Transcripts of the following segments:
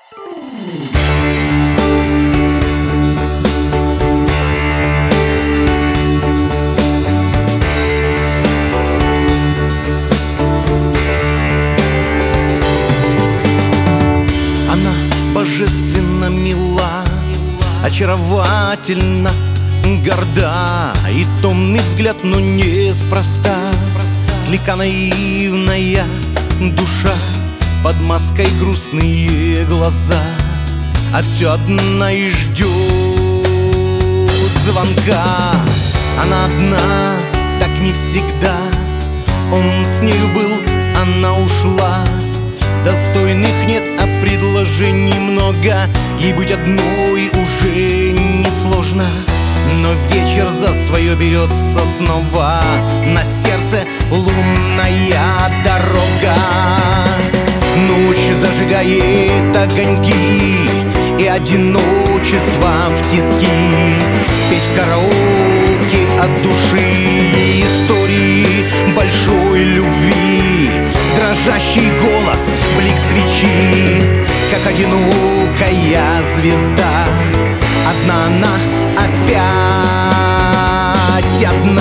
Она божественно мила, очаровательна, горда, и томный взгляд, но неспроста. Слегка наивная душа, под маской грустные глаза, а все одна и ждет звонка. Она одна, так не всегда. Он с нею был, она ушла. Достойных нет, а предложений много. Ей быть одной уже несложно. Но вечер за свое берется снова. На сердце лунная дорога. Ночь зажигает огоньки, и одиночество в тиски. Петь в караоке от души истории большой любви. Дрожащий голос, блик свечи, как одинокая звезда. Одна она, опять одна.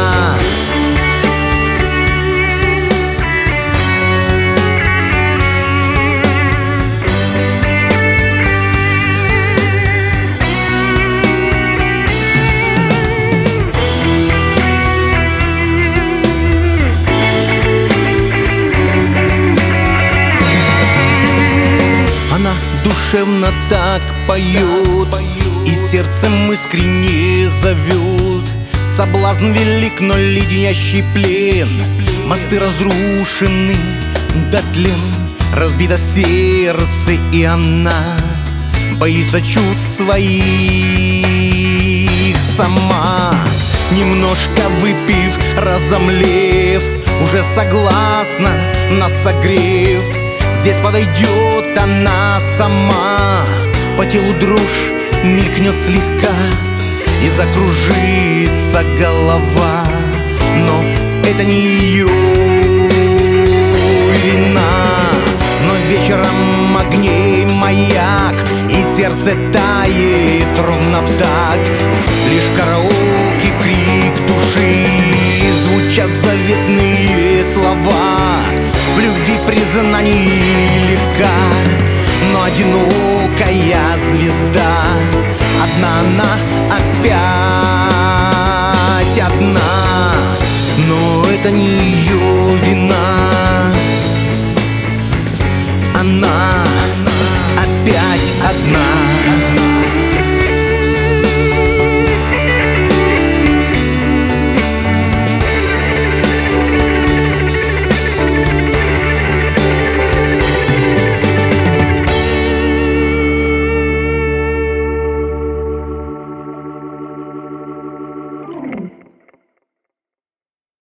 Она душевно так поет, и сердцем искренне зовет. Соблазн велик, но леденящий плен. Мосты разрушены до тлен. Разбито сердце, и она боится чувств своих сама. Немножко выпив, разомлев, уже согласна на согрев. Здесь подойдет она сама. По телу дрожь мелькнет слегка, и закружится голова. Но это не ее вина. Но вечером огней маяк, и сердце тает ровно в такт. Лишь в караоке крик души, звучат заветные слова. В любви признаний легка, но одинокая звезда. Одна она, опять одна. Но это не ее вина. Она опять одна.